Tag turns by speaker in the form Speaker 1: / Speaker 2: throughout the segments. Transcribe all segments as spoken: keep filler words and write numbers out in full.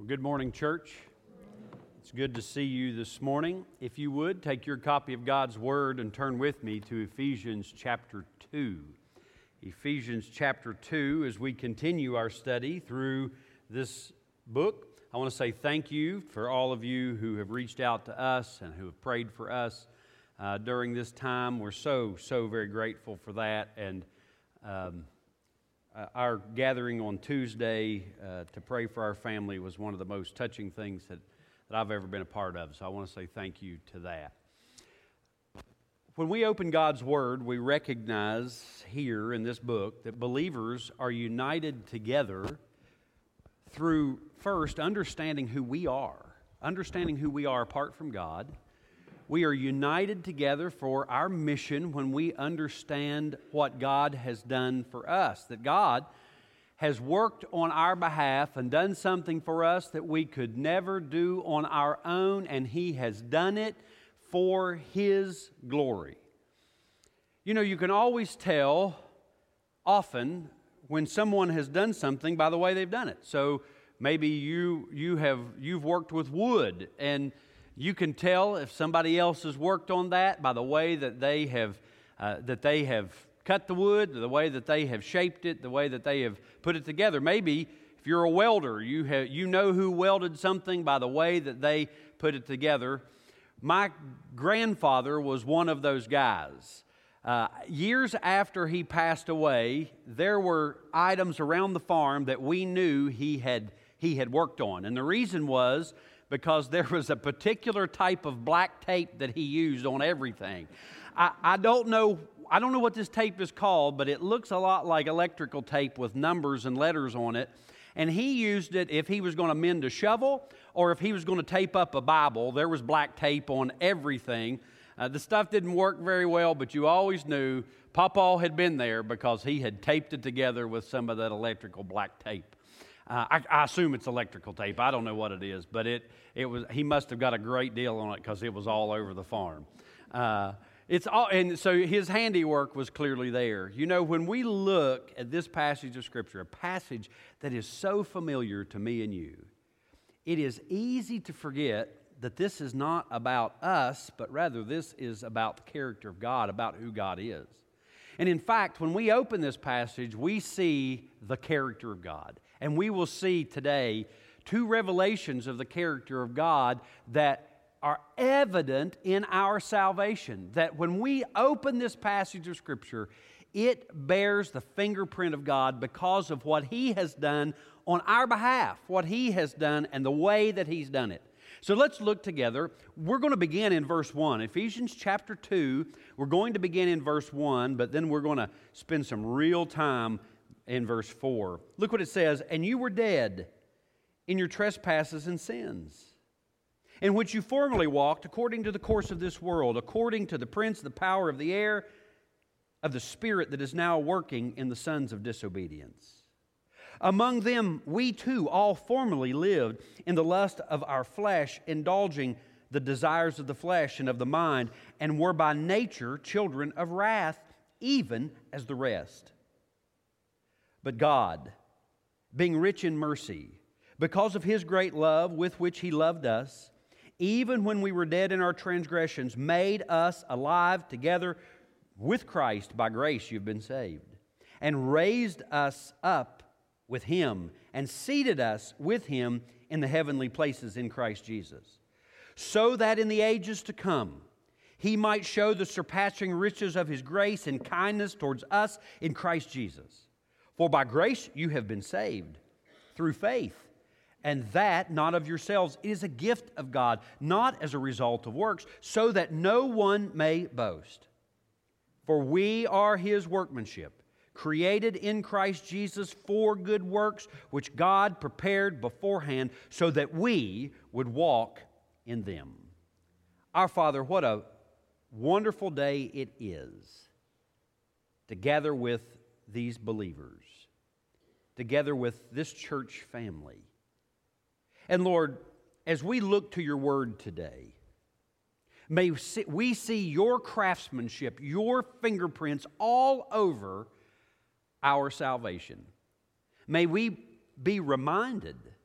Speaker 1: Well, good morning, church. It's good to see you this morning. If you would, take your copy of God's Word and turn with me to Ephesians chapter two. Ephesians chapter two, as we continue our study through this book, I want to say thank you for all of you who have reached out to us and who have prayed for us uh, during this time. We're so, so very grateful for that. And um, Uh, our gathering on Tuesday uh, to pray for our family was one of the most touching things that, that I've ever been a part of. So I want to say thank you to that. When we open God's Word, we recognize here in this book that believers are united together through, first, understanding who we are, understanding who we are apart from God. We are united together for our mission when we understand what God has done for us, that God has worked on our behalf and done something for us that we could never do on our own, and He has done it for His glory. You know, you can always tell often when someone has done something by the way they've done it. So maybe you you have you've worked with wood, and you can tell if somebody else has worked on that by the way that they have uh, that they have cut the wood, the way that they have shaped it, the way that they have put it together. Maybe if you're a welder, you have you know who welded something by the way that they put it together. My grandfather was one of those guys. Uh, years after he passed away, there were items around the farm that we knew he had he had worked on, and the reason was because there was a particular type of black tape that he used on everything. I, I don't know I don't know what this tape is called, but it looks a lot like electrical tape with numbers and letters on it. And he used it if he was going to mend a shovel or if he was going to tape up a Bible. There was black tape on everything. Uh, the stuff didn't work very well, but you always knew Pawpaw had been there because he had taped it together with some of that electrical black tape. Uh, I, I assume it's electrical tape. I don't know what it is, but it it was. He must have got a great deal on it because it was all over the farm. Uh, it's all, and so his handiwork was clearly there. You know, when we look at this passage of Scripture, a passage that is so familiar to me and you, it is easy to forget that this is not about us, but rather this is about the character of God, about who God is. And in fact, when we open this passage, we see the character of God. And we will see today two revelations of the character of God that are evident in our salvation. That when we open this passage of Scripture, it bears the fingerprint of God because of what He has done on our behalf, what He has done and the way that He's done it. So let's look together. We're going to begin in verse one. Ephesians chapter two, we're going to begin in verse one, but then we're going to spend some real time in verse four. Look what it says, "And you were dead in your trespasses and sins, in which you formerly walked according to the course of this world, according to the prince of the power of the air, of the spirit that is now working in the sons of disobedience. Among them we too all formerly lived in the lust of our flesh, indulging the desires of the flesh and of the mind, and were by nature children of wrath, even as the rest. But God, being rich in mercy, because of His great love with which He loved us, even when we were dead in our transgressions, made us alive together with Christ. By grace you've been saved, and raised us up with Him, and seated us with Him in the heavenly places in Christ Jesus, so that in the ages to come He might show the surpassing riches of His grace and kindness towards us in Christ Jesus. For by grace you have been saved, through faith, and that not of yourselves. It is a gift of God, not as a result of works, so that no one may boast. For we are His workmanship, created in Christ Jesus for good works, which God prepared beforehand so that we would walk in them." Our Father, what a wonderful day it is to gather with these believers, together with this church family. And Lord, as we look to Your Word today, may we see Your craftsmanship, Your fingerprints all over our salvation. May we be reminded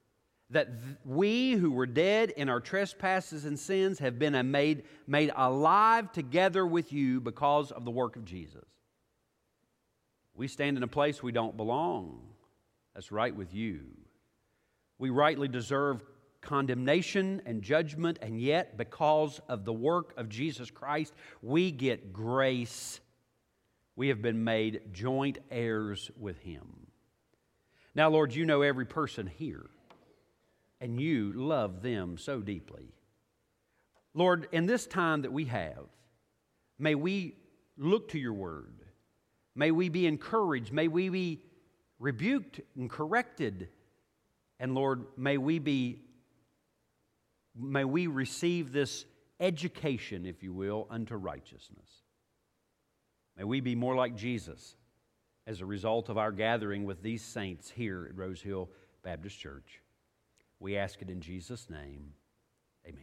Speaker 1: that th- we who were dead in our trespasses and sins have been made, made alive together with you because of the work of Jesus. We stand in a place we don't belong. That's right with you. We rightly deserve condemnation and judgment, and yet because of the work of Jesus Christ, we get grace. We have been made joint heirs with Him. Now, Lord, you know every person here, and you love them so deeply. Lord, in this time that we have, may we look to your word. May we be encouraged. May we be rebuked and corrected. And Lord, may we be, may we receive this education, if you will, unto righteousness. May we be more like Jesus as a result of our gathering with these saints here at Rose Hill Baptist Church. We ask it in Jesus' name. Amen.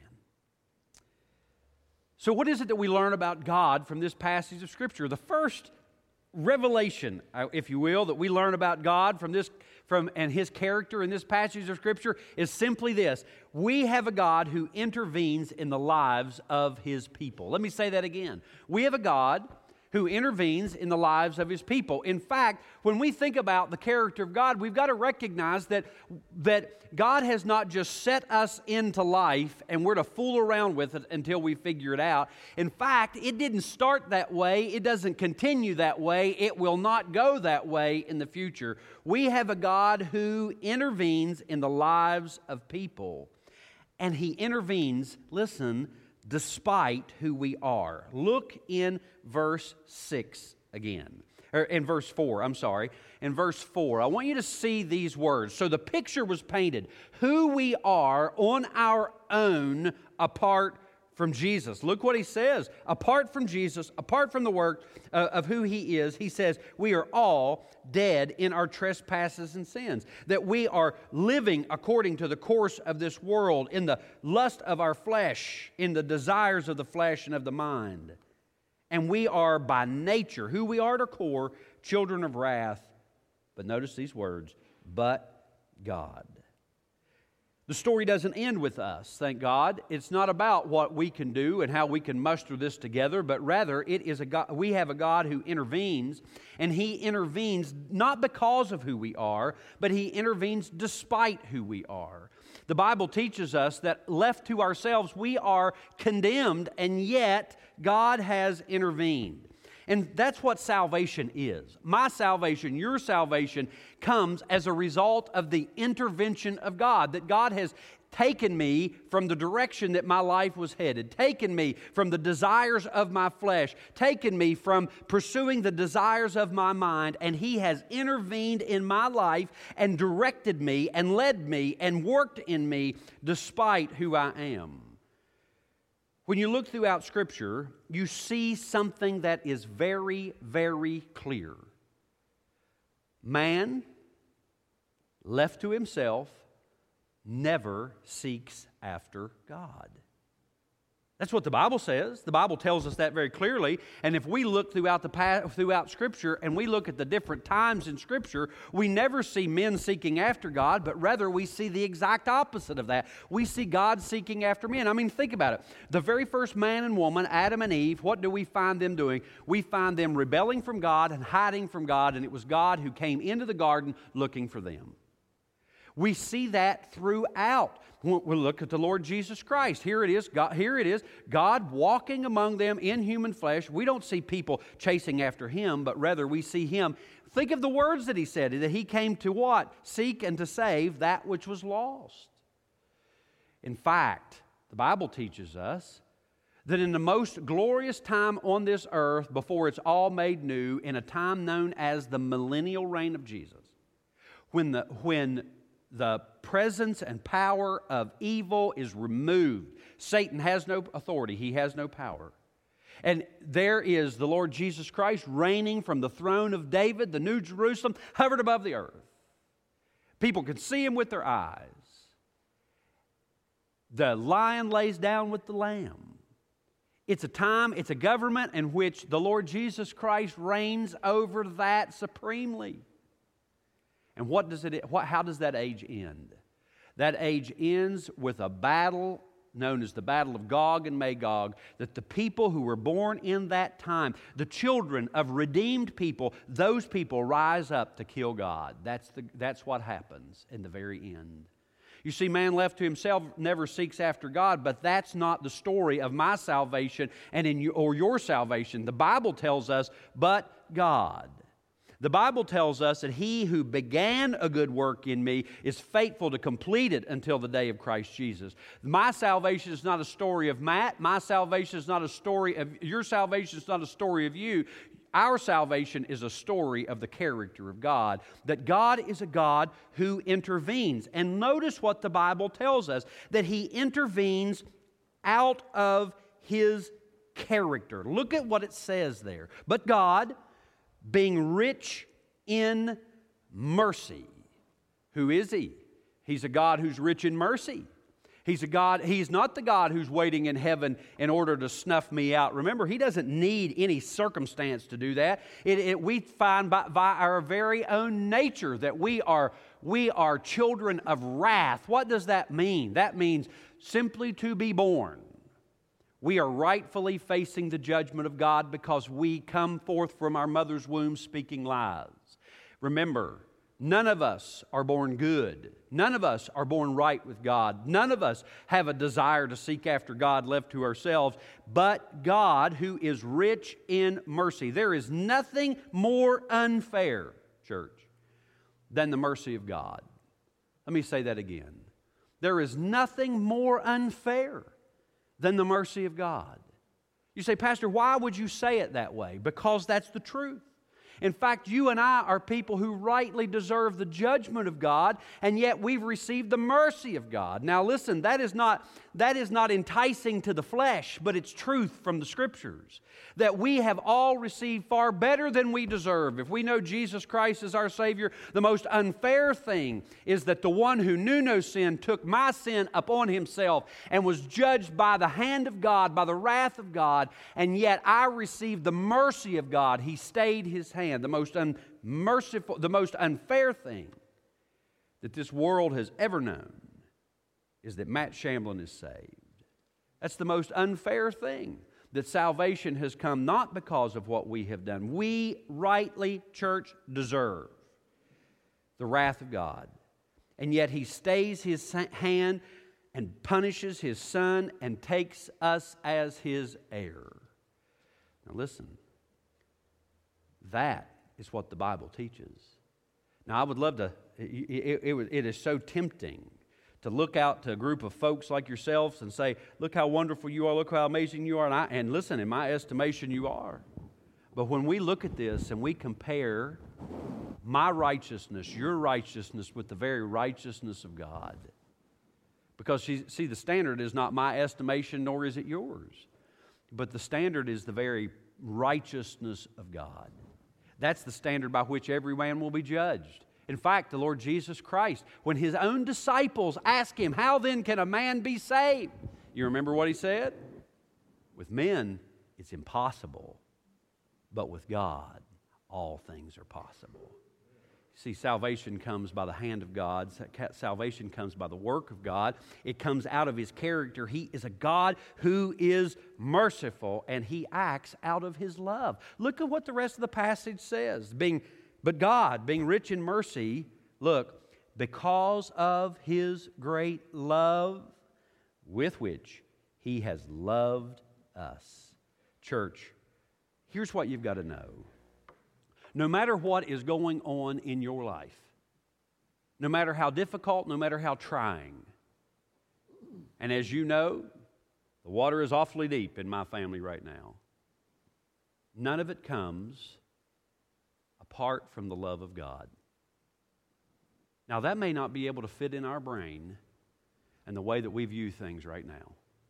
Speaker 1: So what is it that we learn about God from this passage of Scripture? The first revelation, if you will, that we learn about God from this from and His character in this passage of Scripture is simply this: we have a God who intervenes in the lives of His people. Let me say that again. We have a God who intervenes in the lives of His people. In fact, when we think about the character of God, we've got to recognize that, that God has not just set us into life and we're to fool around with it until we figure it out. In fact, it didn't start that way. It doesn't continue that way. It will not go that way in the future. We have a God who intervenes in the lives of people. And He intervenes, listen, despite who we are. Look in verse six again. Or in verse four, I'm sorry. In verse four, I want you to see these words. So the picture was painted. Who we are on our own apart from Jesus. Look what he says. Apart from Jesus, apart from the work uh, of who He is, he says, we are all dead in our trespasses and sins. That we are living according to the course of this world, in the lust of our flesh, in the desires of the flesh and of the mind. And we are by nature, who we are at our core, children of wrath. But notice these words, but God. The story doesn't end with us, thank God. It's not about what we can do and how we can muster this together, but rather it is a God, we have a God who intervenes, and He intervenes not because of who we are, but He intervenes despite who we are. The Bible teaches us that left to ourselves, we are condemned, and yet God has intervened. And that's what salvation is. My salvation, your salvation, comes as a result of the intervention of God. That God has taken me from the direction that my life was headed, taken me from the desires of my flesh, taken me from pursuing the desires of my mind, and He has intervened in my life and directed me and led me and worked in me despite who I am. When you look throughout Scripture, you see something that is very, very clear. Man, left to himself, never seeks after God. That's what the Bible says. The Bible tells us that very clearly. And if we look throughout the throughout Scripture and we look at the different times in Scripture, we never see men seeking after God, but rather we see the exact opposite of that. We see God seeking after men. I mean, think about it. The very first man and woman, Adam and Eve, what do we find them doing? We find them rebelling from God and hiding from God, and it was God who came into the garden looking for them. We see that throughout. We look at the Lord Jesus Christ. Here it is, God, here it is, God walking among them in human flesh. We don't see people chasing after Him, but rather we see Him. Think of the words that He said, that He came to what? Seek and to save that which was lost. In fact, the Bible teaches us that in the most glorious time on this earth, before it's all made new, in a time known as the millennial reign of Jesus, when the when the presence and power of evil is removed. Satan has no authority. He has no power. And there is the Lord Jesus Christ reigning from the throne of David, the New Jerusalem, hovered above the earth. People can see Him with their eyes. The lion lays down with the lamb. It's a time, it's a government in which the Lord Jesus Christ reigns over that supremely. And what does it? What, how does that age end? That age ends with a battle known as the Battle of Gog and Magog, that the people who were born in that time, the children of redeemed people, those people rise up to kill God. That's, the, that's what happens in the very end. You see, man left to himself never seeks after God, but that's not the story of my salvation and in your, or your salvation. The Bible tells us, but God. The Bible tells us that He who began a good work in me is faithful to complete it until the day of Christ Jesus. My salvation is not a story of Matt. My salvation is not a story of, your salvation is not a story of you. Our salvation is a story of the character of God, that God is a God who intervenes. And notice what the Bible tells us, that He intervenes out of His character. Look at what it says there. But God, being rich in mercy. Who is He? He's a God who's rich in mercy. He's a God, He's not the God who's waiting in heaven in order to snuff me out. Remember, He doesn't need any circumstance to do that. It, it, we find by, by our very own nature that we are, we are children of wrath. What does that mean? That means simply to be born. We are rightfully facing the judgment of God because we come forth from our mother's womb speaking lies. Remember, none of us are born good. None of us are born right with God. None of us have a desire to seek after God left to ourselves, but God who is rich in mercy. There is nothing more unfair, church, than the mercy of God. Let me say that again. There is nothing more unfair than the mercy of God. You say, Pastor, why would you say it that way? Because that's the truth. In fact, you and I are people who rightly deserve the judgment of God, and yet we've received the mercy of God. Now listen, that is not, that is not enticing to the flesh, but it's truth from the Scriptures. That we have all received far better than we deserve. If we know Jesus Christ as our Savior, the most unfair thing is that the one who knew no sin took my sin upon Himself and was judged by the hand of God, by the wrath of God, and yet I received the mercy of God. He stayed His hand. The most unmerciful, the most unfair thing that this world has ever known is that Matt Shamblin is saved. That's the most unfair thing, that salvation has come not because of what we have done. We rightly, church, deserve the wrath of God. And yet He stays His hand and punishes His Son and takes us as His heir. Now listen. That is what the Bible teaches. Now, I would love to, it, it, it is so tempting to look out to a group of folks like yourselves and say, look how wonderful you are, look how amazing you are, and, I, and listen, in my estimation, you are. But when we look at this and we compare my righteousness, your righteousness, with the very righteousness of God, because, see, the standard is not my estimation, nor is it yours, but the standard is the very righteousness of God. That's the standard by which every man will be judged. In fact, the Lord Jesus Christ, when His own disciples asked Him, how then can a man be saved? You remember what He said? With men, it's impossible, but with God, all things are possible. See, salvation comes by the hand of God. Salvation comes by the work of God. It comes out of His character. He is a God who is merciful, and He acts out of His love. Look at what the rest of the passage says. Being, but God, being rich in mercy, look, because of His great love with which He has loved us. Church, here's what you've got to know. No matter what is going on in your life, no matter how difficult, no matter how trying, and as you know, the water is awfully deep in my family right now, none of it comes apart from the love of God. Now, that may not be able to fit in our brain and the way that we view things right now.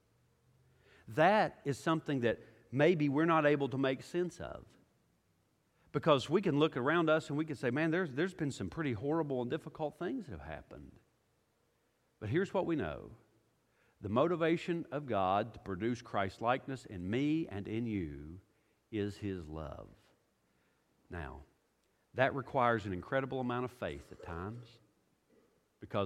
Speaker 1: That is something that maybe we're not able to make sense of. Because we can look around us and we can say, man, there's, there's been some pretty horrible and difficult things that have happened. But here's what we know. The motivation of God to produce Christ-likeness in me and in you is His love. Now, that requires an incredible amount of faith at times. Because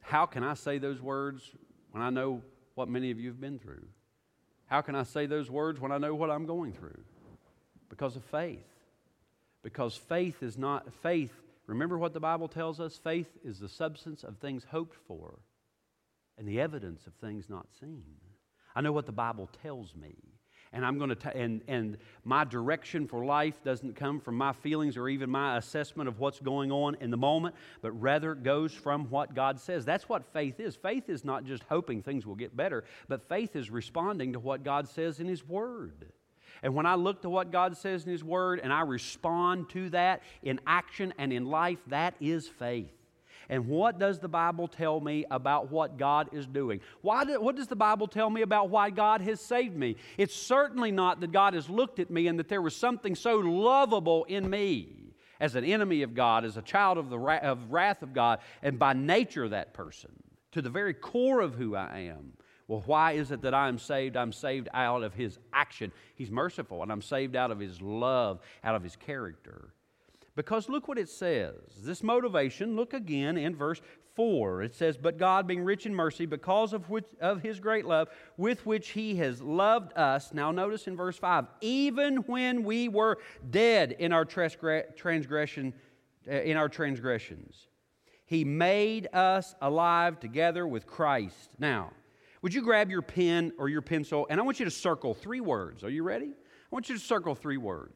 Speaker 1: How can I say those words when I know what many of you have been through? How can I say those words when I know what I'm going through? Because of faith. Because faith is not, faith, remember what the Bible tells us? Faith is the substance of things hoped for and the evidence of things not seen. I know what the Bible tells me. And I'm going to, and and my direction for life doesn't come from my feelings or even my assessment of what's going on in the moment, but rather goes from what God says. That's what faith is. Faith is not just hoping things will get better, but faith is responding to what God says in His Word. And when I look to what God says in His Word and I respond to that in action and in life, that is faith. And what does the Bible tell me about what God is doing? Why do, what does the Bible tell me about why God has saved me? It's certainly not that God has looked at me and that there was something so lovable in me as an enemy of God, as a child of the wrath of, wrath of God, and by nature that person, to the very core of who I am. Well, why is it that I am saved? I'm saved out of His action. He's merciful, and I'm saved out of His love, out of His character. Because look what it says. This motivation, look again in verse four. It says, "But God, being rich in mercy, because of which, of His great love, with which He has loved us." Now notice in verse five, "Even when we were dead in our transgression, in our transgressions, He made us alive together with Christ." Now, would you grab your pen or your pencil, and I want you to circle three words. Are you ready? I want you to circle three words.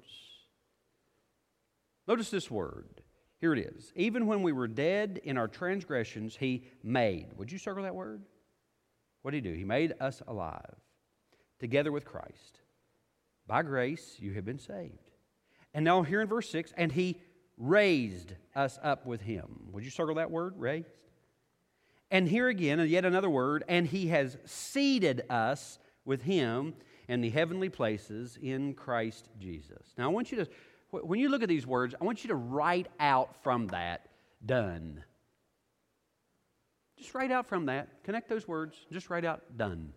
Speaker 1: Notice this word. Here it is. "Even when we were dead in our transgressions, He made." Would you circle that word? What did He do? He made us alive together with Christ. By grace you have been saved. And now here in verse six, "And He raised us up with Him." Would you circle that word? Raised. And here again, yet another word, "And He has seated us with Him in the heavenly places in Christ Jesus." Now I want you to, when you look at these words, I want you to write out from that, done. Just write out from that. Connect those words. Just write out, done.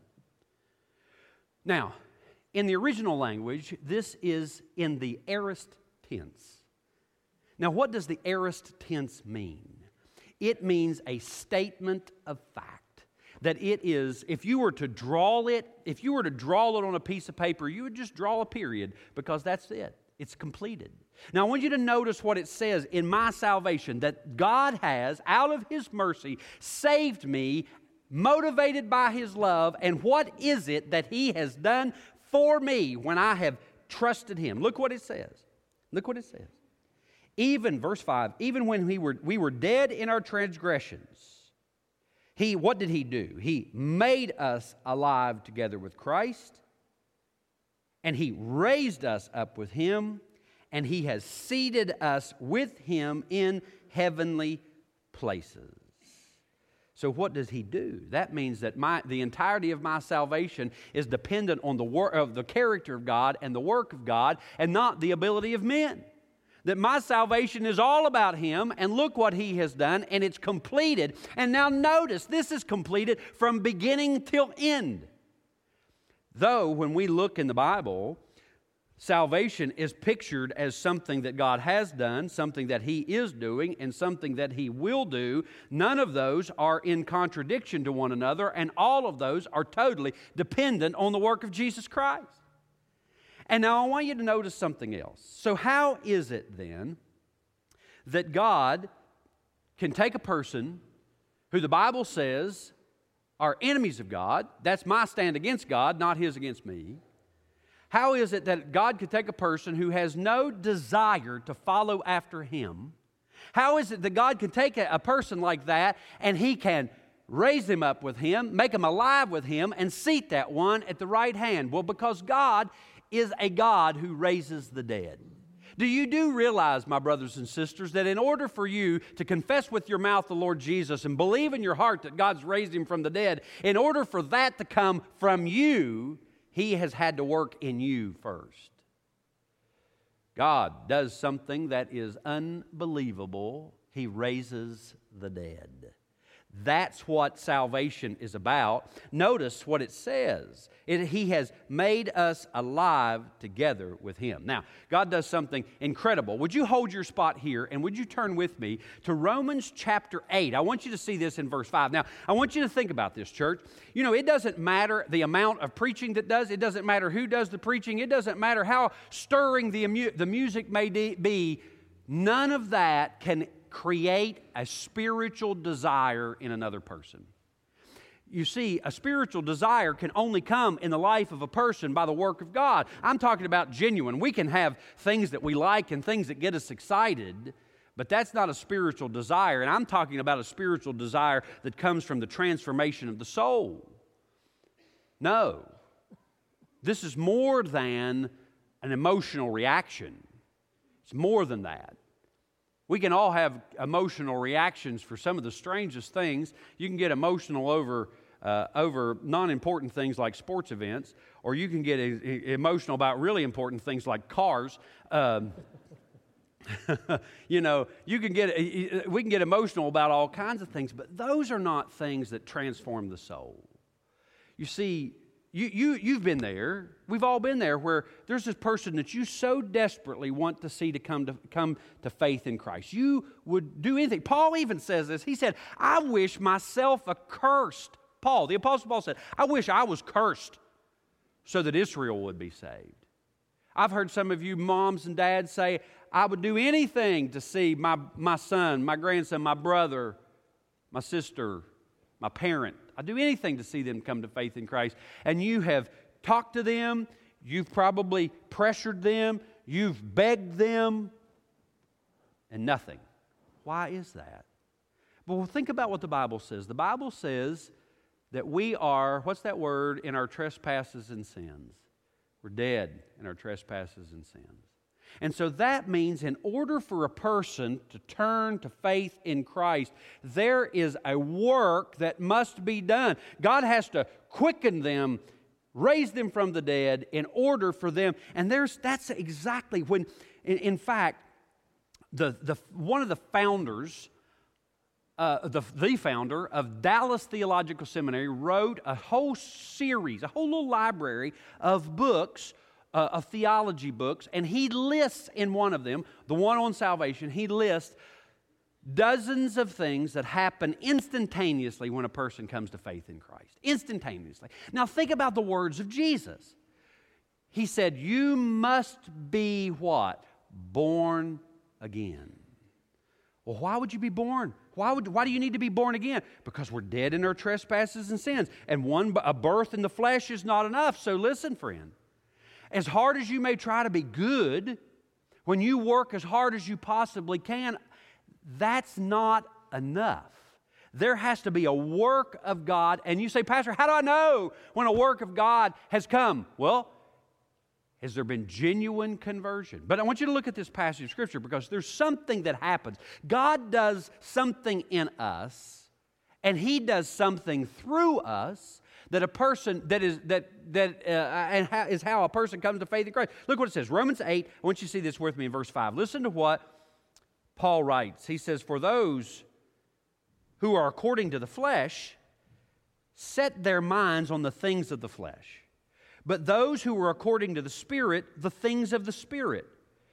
Speaker 1: Now, in the original language, this is in the aorist tense. Now, what does the aorist tense mean? It means a statement of fact. That it is, if you were to draw it, if you were to draw it on a piece of paper, you would just draw a period because that's it. It's completed. Now, I want you to notice what it says in my salvation, that God has, out of His mercy, saved me, motivated by His love, and what is it that He has done for me when I have trusted Him? Look what it says. Look what it says. Even, verse five, "Even when we were, we were dead in our transgressions, He, what did He do? He made us alive together with Christ, and He raised us up with Him, and He has seated us with Him in heavenly places." So what does He do? That means that my, the entirety of my salvation is dependent on the work of the character of God and the work of God, and not the ability of men. That my salvation is all about Him, and look what He has done, and it's completed. And now notice, this is completed from beginning till end. Though, when we look in the Bible, salvation is pictured as something that God has done, something that He is doing, and something that He will do, none of those are in contradiction to one another, and all of those are totally dependent on the work of Jesus Christ. And now I want you to notice something else. So how is it then that God can take a person who the Bible says are enemies of God? That's my stand against God, not His against me. How is it that God could take a person who has no desire to follow after Him? How is it that God can take a, a person like that and He can raise him up with Him, make him alive with Him, and seat that one at the right hand? Well, because God is a God who raises the dead. Do you do realize, my brothers and sisters, that in order for you to confess with your mouth the Lord Jesus and believe in your heart that God's raised Him from the dead, in order for that to come from you, He has had to work in you first? God does something that is unbelievable. He raises the dead. That's what salvation is about. Notice what it says. It, he has made us alive together with Him. Now, God does something incredible. Would you hold your spot here and would you turn with me to Romans chapter eight? I want you to see this in verse five. Now, I want you to think about this, church. You know, it doesn't matter the amount of preaching that does. It doesn't matter who does the preaching. It doesn't matter how stirring the, amu- the music may de- be. None of that can create a spiritual desire in another person. You see, a spiritual desire can only come in the life of a person by the work of God. I'm talking about genuine. We can have things that we like and things that get us excited, but that's not a spiritual desire. And I'm talking about a spiritual desire that comes from the transformation of the soul. No. This is more than an emotional reaction. It's more than that. We can all have emotional reactions for some of the strangest things. You can get emotional over uh, over non-important things like sports events, or you can get e- emotional about really important things like cars. Um, you know, you can get we can get emotional about all kinds of things, but those are not things that transform the soul. You see, You, you, you've been there. We've all been there where there's this person that you so desperately want to see to come to come to faith in Christ. You would do anything. Paul even says this. He said, I wish myself accursed. Paul, the Apostle Paul said, I wish I was cursed so that Israel would be saved. I've heard some of you moms and dads say, I would do anything to see my, my son, my grandson, my brother, my sister, my parent. I'd do anything to see them come to faith in Christ. And you have talked to them, you've probably pressured them, you've begged them, and nothing. Why is that? Well, think about what the Bible says. The Bible says that we are, what's that word, in our trespasses and sins. We're dead in our trespasses and sins. And so that means in order for a person to turn to faith in Christ, there is a work that must be done. God has to quicken them, raise them from the dead in order for them. And there's that's exactly when, in, in fact, the, the one of the founders, uh, the, the founder of Dallas Theological Seminary wrote a whole series, a whole little library of books Uh, of theology books, and he lists in one of them, the one on salvation, he lists dozens of things that happen instantaneously when a person comes to faith in Christ. Instantaneously. Now think about the words of Jesus. He said, you must be what? Born again. Well, why would you be born? Why, would, why do you need to be born again? Because we're dead in our trespasses and sins, and one a birth in the flesh is not enough. So listen, friend. As hard as you may try to be good, when you work as hard as you possibly can, that's not enough. There has to be a work of God. And you say, Pastor, how do I know when a work of God has come? Well, has there been genuine conversion? But I want you to look at this passage of Scripture because there's something that happens. God does something in us, and He does something through us that a person, that is that that uh, and how, is how a person comes to faith in Christ. Look what it says, Romans eight. I want you to see this with me in verse five. Listen to what Paul writes. He says, for those who are according to the flesh set their minds on the things of the flesh, but those who are according to the Spirit, the things of the Spirit.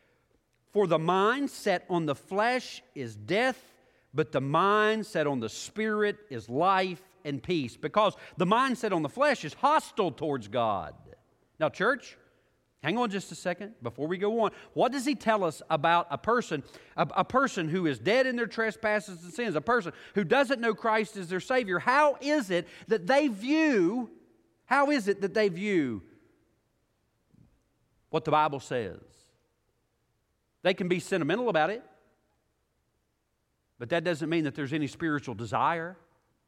Speaker 1: For the mind set on the flesh is death, but the mind set on the Spirit is life and peace, because the mindset on the flesh is hostile towards God. Now, church, hang on just a second before we go on. What does he tell us about a person, a, a person who is dead in their trespasses and sins, a person who doesn't know Christ as their Savior? How is it that they view, how is it that they view what the Bible says? They can be sentimental about it, but that doesn't mean that there's any spiritual desire.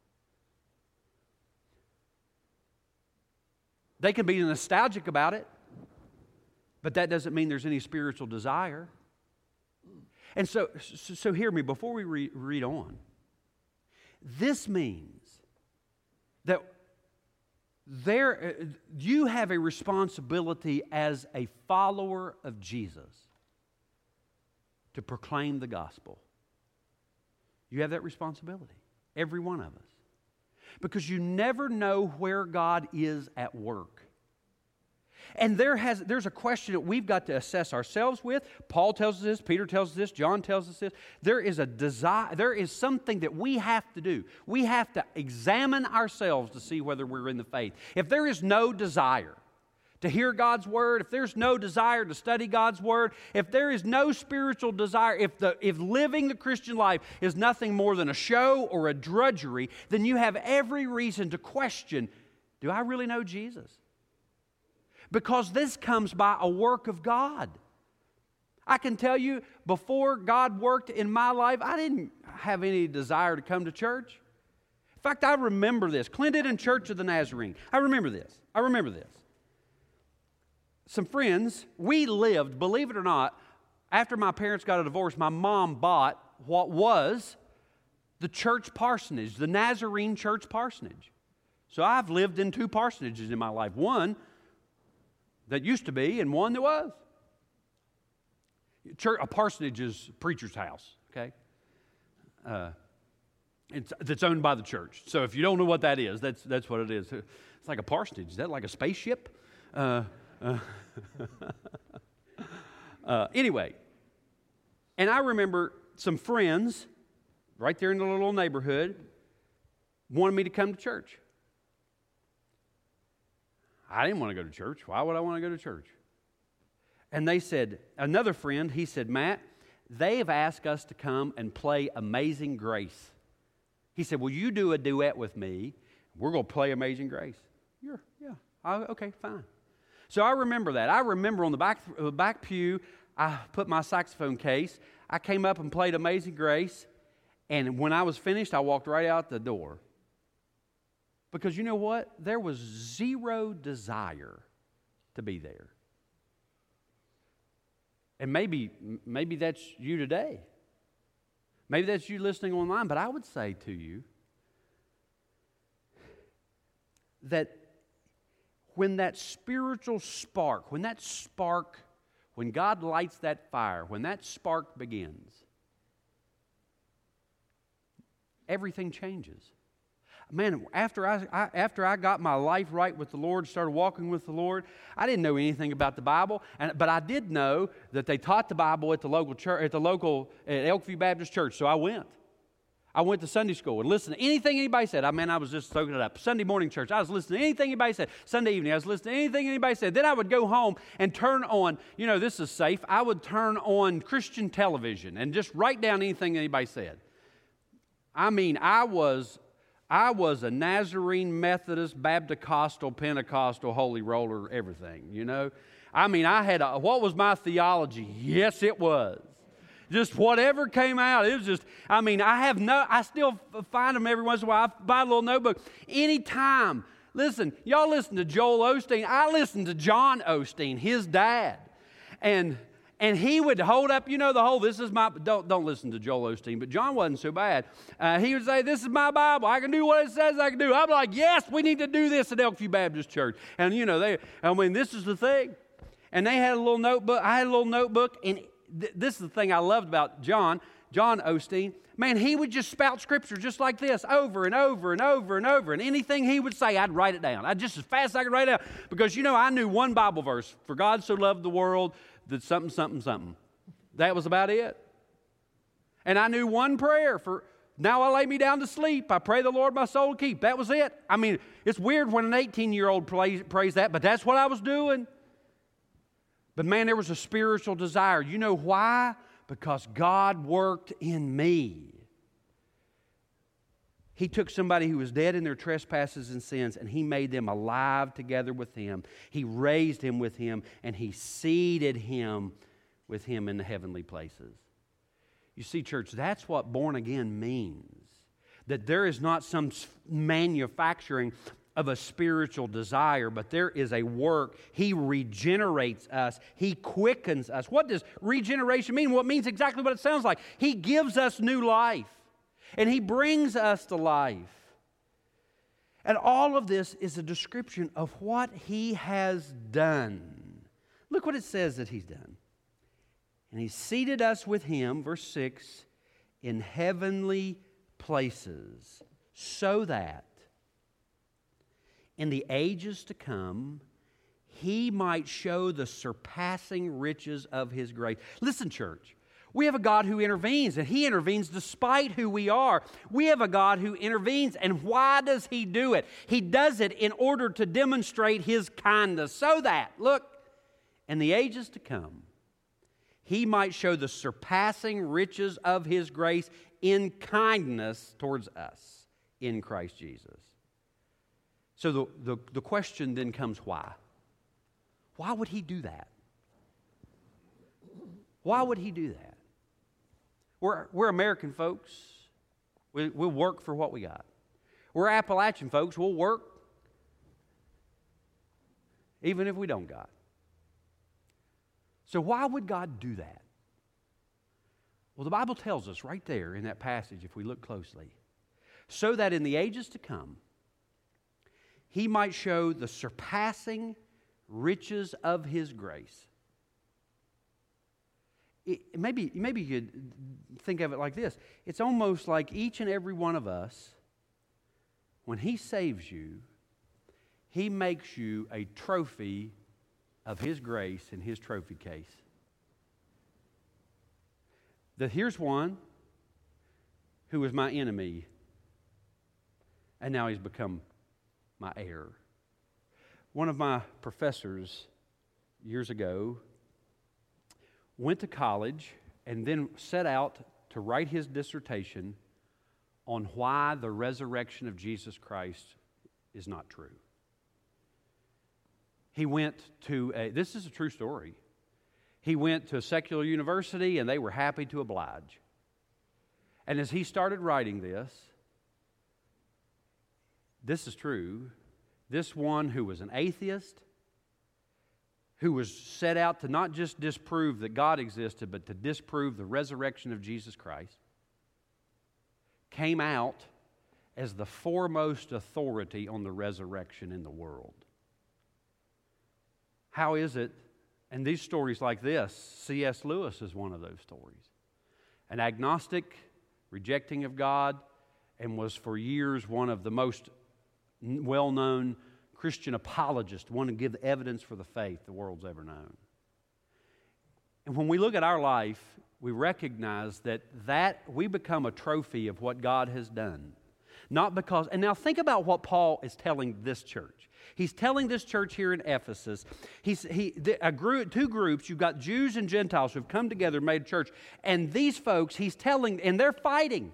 Speaker 1: They can be nostalgic about it, but that doesn't mean there's any spiritual desire. And so, so, so hear me before we re- read on. This means that there, you have a responsibility as a follower of Jesus to proclaim the gospel. You have that responsibility. Every one of us. Because you never know where God is at work. And there has, there's a question that we've got to assess ourselves with. Paul tells us this, Peter tells us this, John tells us this. There is a desire, there is something that we have to do. We have to examine ourselves to see whether we're in the faith. If there is no desire to hear God's Word, if there's no desire to study God's Word, if there is no spiritual desire, if, the, if living the Christian life is nothing more than a show or a drudgery, then you have every reason to question, do I really know Jesus? Because this comes by a work of God. I can tell you, before God worked in my life, I didn't have any desire to come to church. In fact, I remember this. Clendenin Church of the Nazarene. I remember this. I remember this. Some friends, we lived, believe it or not, after my parents got a divorce, my mom bought what was the church parsonage, the Nazarene church parsonage. So I've lived in two parsonages in my life. One that used to be, and one that was. Church, a parsonage is a preacher's house, okay? Uh, it's, it's owned by the church. So if you don't know what that is, that's, that's what it is. It's like a parsonage. Is that like a spaceship? Uh, uh, uh, anyway, and I remember some friends right there in the little neighborhood wanted me to come to church. I didn't want to go to church. Why would I want to go to church? And they said, another friend, he said, Matt, they have asked us to come and play Amazing Grace. He said, will you do a duet with me? We're going to play Amazing Grace. Yeah, yeah. I, okay, fine. So I remember that. I remember on the back, uh, back pew, I put my saxophone case. I came up and played Amazing Grace. And when I was finished, I walked right out the door. Because you know what? There was zero desire to be there. And maybe, maybe that's you today. Maybe that's you listening online. But I would say to you that when that spiritual spark, when that spark, when God lights that fire, when that spark begins, everything changes. Man, after I, I after I got my life right with the Lord, started walking with the Lord, I didn't know anything about the Bible, and but I did know that they taught the Bible at the local church, at the local at Elkview Baptist Church. So I went. I went to Sunday school and listened to anything anybody said. I mean, I was just soaking it up. Sunday morning church, I was listening to anything anybody said. Sunday evening, I was listening to anything anybody said. Then I would go home and turn on, you know, this is safe. I would turn on Christian television and just write down anything anybody said. I mean, I was... I was a Nazarene, Methodist, Baptist, Pentecostal, Holy Roller, everything, you know. I mean, I had a, what was my theology? Yes, it was. Just whatever came out, it was just, I mean, I have no, I still find them every once in a while. I buy a little notebook. Anytime, listen, y'all listen to Joel Osteen. I listened to John Osteen, his dad. And... And he would hold up, you know, the whole, this is my, don't, don't listen to Joel Osteen, but John wasn't so bad. Uh, he would say, this is my Bible. I can do what it says I can do. I'm like, yes, we need to do this at Elkview Baptist Church. And, you know, they, I mean, this is the thing. And they had a little notebook. I had a little notebook. And th- this is the thing I loved about John, John Osteen. Man, he would just spout Scripture just like this over and over and over and over. And anything he would say, I'd write it down. I'd just as fast as I could write it down. Because, you know, I knew one Bible verse. For God so loved the world that something, something, something. That was about it. And I knew one prayer for, now I lay me down to sleep. I pray the Lord my soul to keep. That was it. I mean, it's weird when an eighteen-year-old prays, prays that, but that's what I was doing. But man, there was a spiritual desire. You know why? Because God worked in me. He took somebody who was dead in their trespasses and sins, and He made them alive together with Him. He raised him with Him, and He seated him with Him in the heavenly places. You see, church, that's what born again means. That there is not some manufacturing of a spiritual desire, but there is a work. He regenerates us. He quickens us. What does regeneration mean? Well, it means exactly what it sounds like. He gives us new life. And He brings us to life. And all of this is a description of what He has done. Look what it says that He's done. And He seated us with Him, verse six, in heavenly places, so that in the ages to come, He might show the surpassing riches of His grace. Listen, church, we have a God who intervenes, and He intervenes despite who we are. We have a God who intervenes, and why does He do it? He does it in order to demonstrate His kindness, so that, look, in the ages to come, He might show the surpassing riches of His grace in kindness towards us in Christ Jesus. So the, the, the question then comes, why? Why would He do that? Why would He do that? We're, we're American folks. We, we'll work for what we got. We're Appalachian folks. We'll work even if we don't got. So why would God do that? Well, the Bible tells us right there in that passage, if we look closely, so that in the ages to come, He might show the surpassing riches of His grace. It, maybe, maybe you could think of it like this. It's almost like each and every one of us, when He saves you, He makes you a trophy of His grace in His trophy case. That here's one who was my enemy, and now he's become my heir. One of my professors years ago went to college and then set out to write his dissertation on why the resurrection of Jesus Christ is not true. He went to a, this is a true story. He went to a secular university and they were happy to oblige. And as he started writing this, this is true, this one who was an atheist, who was set out to not just disprove that God existed, but to disprove the resurrection of Jesus Christ, came out as the foremost authority on the resurrection in the world. How is it? And these stories like this, C S Lewis is one of those stories. An agnostic, rejecting of God, and was for years one of the most well-known Christian apologists, one to give evidence for the faith the world's ever known. And when we look at our life, we recognize that, that we become a trophy of what God has done. Not because, and now think about what Paul is telling this church. He's telling this church here in Ephesus, he's, he, a group, two groups, you've got Jews and Gentiles who've come together and made a church, and these folks, he's telling, and they're fighting.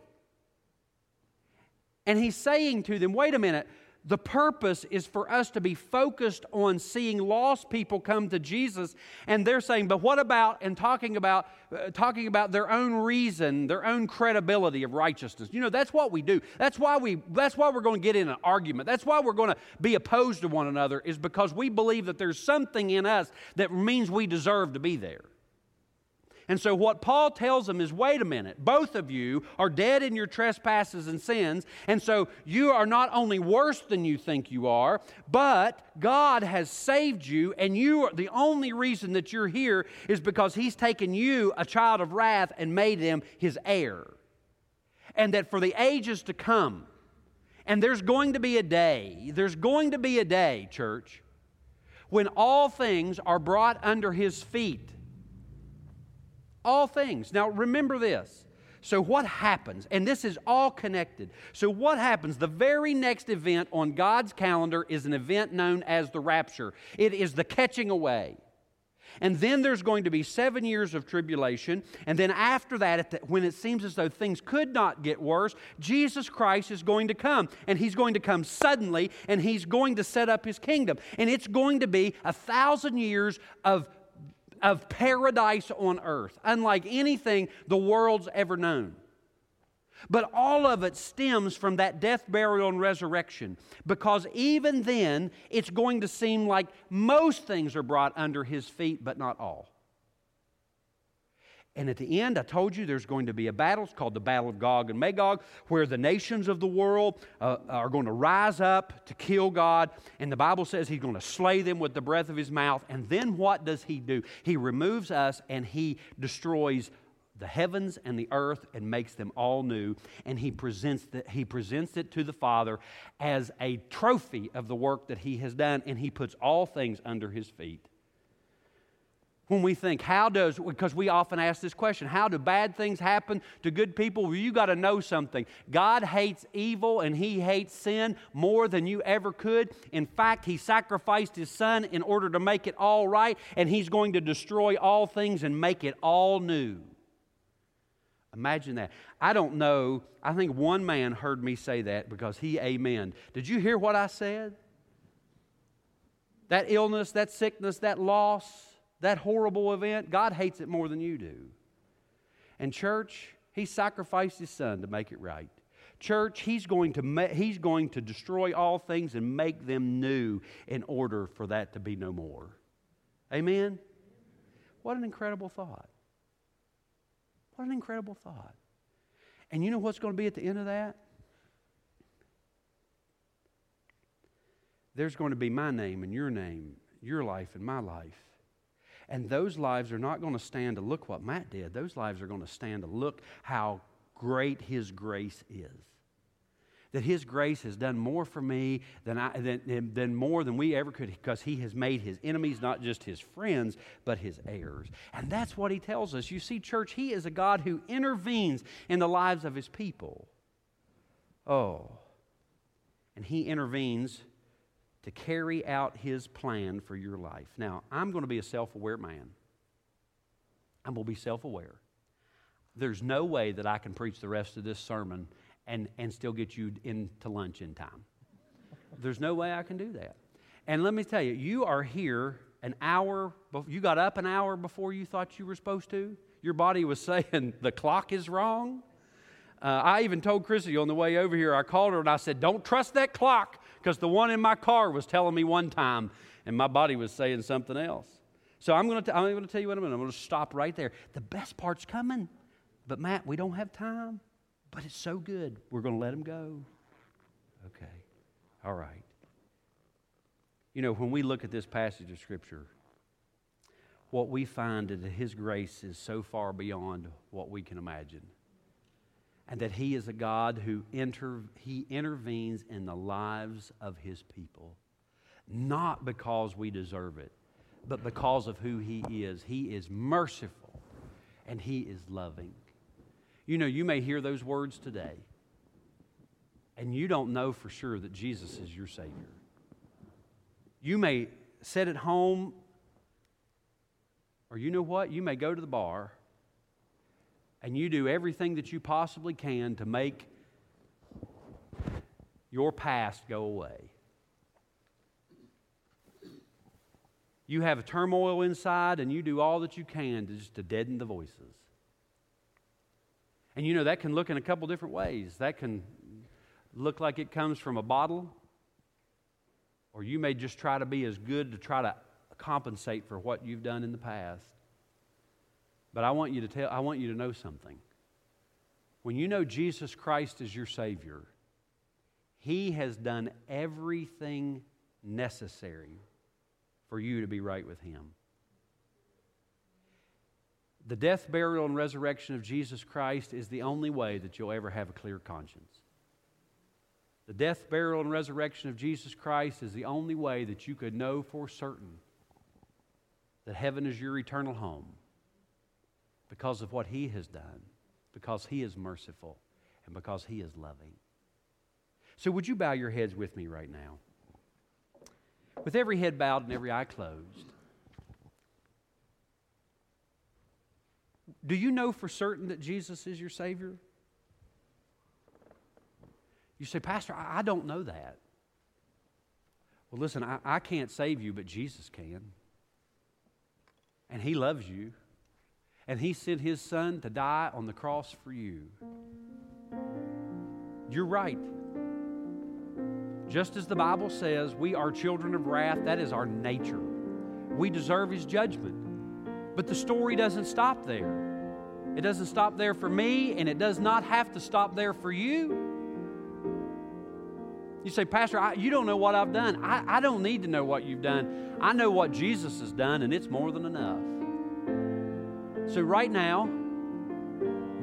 Speaker 1: And he's saying to them, wait a minute, the purpose is for us to be focused on seeing lost people come to Jesus. And they're saying, but what about, and talking about, uh, talking about their own reason, their own credibility of righteousness. You know, that's what we do. That's why, we, that's why we're going to get in an argument. That's why we're going to be opposed to one another, is because we believe that there's something in us that means we deserve to be there. And so what Paul tells them is, wait a minute, both of you are dead in your trespasses and sins, and so you are not only worse than you think you are, but God has saved you, and you are, the only reason that you're here is because He's taken you, a child of wrath, and made Him His heir. And that for the ages to come, and there's going to be a day, there's going to be a day, church, when all things are brought under His feet. All things. Now remember this. So what happens? And this is all connected. So what happens? The very next event on God's calendar is an event known as the rapture. It is the catching away. And then there's going to be seven years of tribulation. And then after that, when it seems as though things could not get worse, Jesus Christ is going to come. And He's going to come suddenly, and He's going to set up His kingdom. And it's going to be a thousand years of of paradise on earth, unlike anything the world's ever known. But all of it stems from that death, burial, and resurrection, because even then, it's going to seem like most things are brought under His feet, but not all. And at the end, I told you there's going to be a battle. It's called the Battle of Gog and Magog, where the nations of the world uh, are going to rise up to kill God. And the Bible says He's going to slay them with the breath of His mouth. And then what does He do? He removes us and He destroys the heavens and the earth and makes them all new. And he presents, the, he presents it to the Father as a trophy of the work that he has done, and he puts all things under his feet. When we think, how does, because we often ask this question, how do bad things happen to good people? Well, you got to know something. God hates evil and he hates sin more than you ever could. In fact, he sacrificed his son in order to make it all right, and he's going to destroy all things and make it all new. Imagine that. I don't know. I think one man heard me say that because he amened. Did you hear what I said? That illness, that sickness, that loss, that horrible event, God hates it more than you do. And church, he sacrificed his son to make it right. Church, he's going to ma- he's going to destroy all things and make them new in order for that to be no more. Amen? What an incredible thought. What an incredible thought. And you know what's going to be at the end of that? There's going to be my name and your name, your life and my life. And those lives are not going to stand to look what Matt did. Those lives are going to stand to look how great his grace is. That his grace has done more for me than, I, than, than more than we ever could, because he has made his enemies not just his friends, but his heirs. And that's what he tells us. You see, church, he is a God who intervenes in the lives of his people. Oh. And he intervenes to carry out his plan for your life. Now, I'm going to be a self-aware man. I'm going to be self-aware. There's no way that I can preach the rest of this sermon and, and still get you into lunch in time. There's no way I can do that. And let me tell you, you are here an hour, you got up an hour before you thought you were supposed to. Your body was saying the clock is wrong. Uh, I even told Chrissy on the way over here, I called her and I said, don't trust that clock, because the one in my car was telling me one time and my body was saying something else. So I'm going to I'm going to tell you what I'm going to I'm going to stop right there. The best part's coming. But Matt, we don't have time. But it's so good. We're going to let him go. Okay. All right. You know, when we look at this passage of Scripture, what we find is that his grace is so far beyond what we can imagine. And that he is a God who inter, he intervenes in the lives of his people. Not because we deserve it, but because of who he is. He is merciful and he is loving. You know, you may hear those words today, and you don't know for sure that Jesus is your Savior. You may sit at home, or you know what? You may go to the bar, and you do everything that you possibly can to make your past go away. You have a turmoil inside, and you do all that you can to just to deaden the voices. And you know, that can look in a couple different ways. That can look like it comes from a bottle, or you may just try to be as good to try to compensate for what you've done in the past. But I want you to tell, I want you to know something. When you know Jesus Christ is your Savior, he has done everything necessary for you to be right with him. The death, burial, and resurrection of Jesus Christ is the only way that you'll ever have a clear conscience. The death, burial, and resurrection of Jesus Christ is the only way that you could know for certain that heaven is your eternal home, because of what he has done, because he is merciful, and because he is loving. So would you bow your heads with me right now? With every head bowed and every eye closed. Do you know for certain that Jesus is your Savior? You say, Pastor, I don't know that. Well, listen, I, I can't save you, but Jesus can. And he loves you. And he sent his son to die on the cross for you. You're right. Just as the Bible says, we are children of wrath. That is our nature. We deserve his judgment. But the story doesn't stop there. It doesn't stop there for me, and it does not have to stop there for you. You say, Pastor, I, you don't know what I've done. I, I don't need to know what you've done. I know what Jesus has done, and it's more than enough. So right now,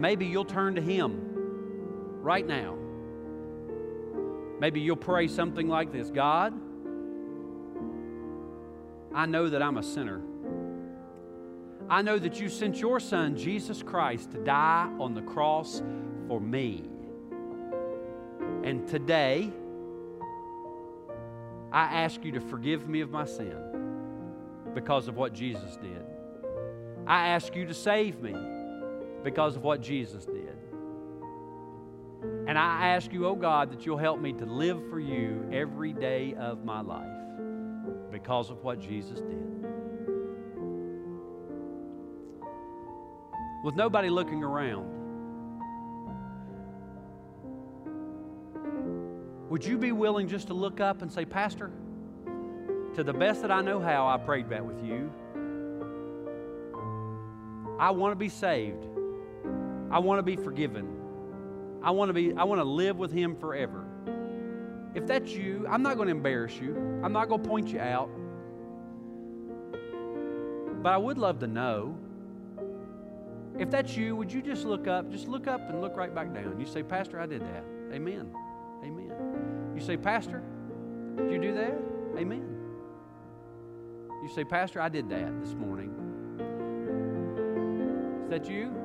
Speaker 1: maybe you'll turn to Him right now. Maybe you'll pray something like this: God, I know that I'm a sinner. I know that you sent your Son, Jesus Christ, to die on the cross for me. And today, I ask you to forgive me of my sin because of what Jesus did. I ask you to save me because of what Jesus did. And I ask you, oh God, that you'll help me to live for you every day of my life because of what Jesus did. With nobody looking around, would you be willing just to look up and say, Pastor, to the best that I know how, I prayed that with you. I want to be saved. I want to be forgiven. I want to be, I want to live with Him forever. If that's you, I'm not going to embarrass you. I'm not going to point you out. But I would love to know. If that's you, would you just look up? Just look up and look right back down. You say, Pastor, I did that. Amen. Amen. You say, Pastor, did you do that? Amen. You say, Pastor, I did that this morning. Is that you?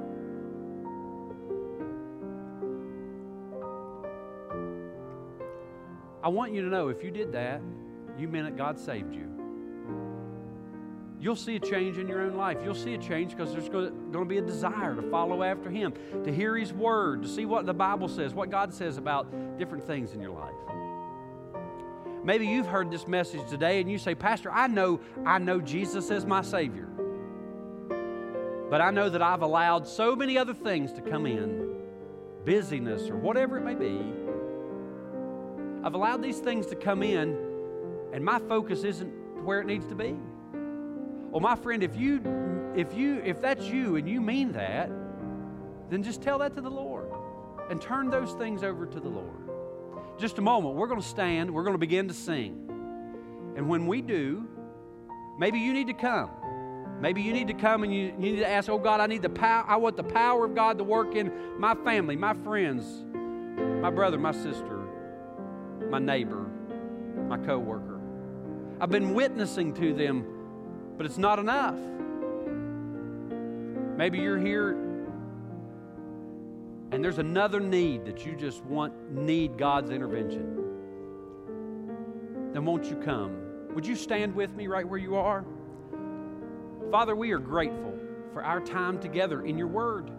Speaker 1: I want you to know, if you did that, you meant it. God saved you. You'll see a change in your own life. You'll see a change because there's going to be a desire to follow after Him, to hear His Word, to see what the Bible says, what God says about different things in your life. Maybe you've heard this message today and you say, Pastor, I know, I know Jesus is my Savior. But I know that I've allowed so many other things to come in, busyness or whatever it may be. I've allowed these things to come in and my focus isn't where it needs to be. Well, my friend, if you, if you, if that's you and you mean that, then just tell that to the Lord and turn those things over to the Lord. Just a moment, we're going to stand, we're going to begin to sing. And when we do, maybe you need to come. Maybe you need to come and you, you need to ask, oh God, I need the power, I want the power of God to work in my family, my friends, my brother, my sister, my neighbor, my coworker. I've been witnessing to them, but it's not enough. Maybe you're here and there's another need that you just want, need God's intervention. Then won't you come? Would you stand with me right where you are? Father, we are grateful for our time together in your Word.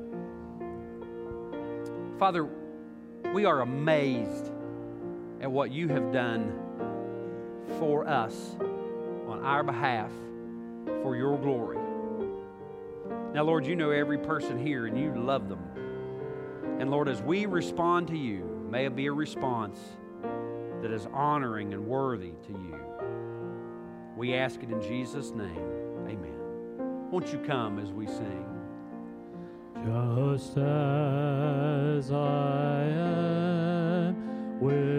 Speaker 1: Father, we are amazed at what you have done for us on our behalf for your glory. Now, Lord, you know every person here and you love them. And Lord, as we respond to you, may it be a response that is honoring and worthy to you. We ask it in Jesus' name. Amen. Won't you come as we sing?
Speaker 2: Just as I am with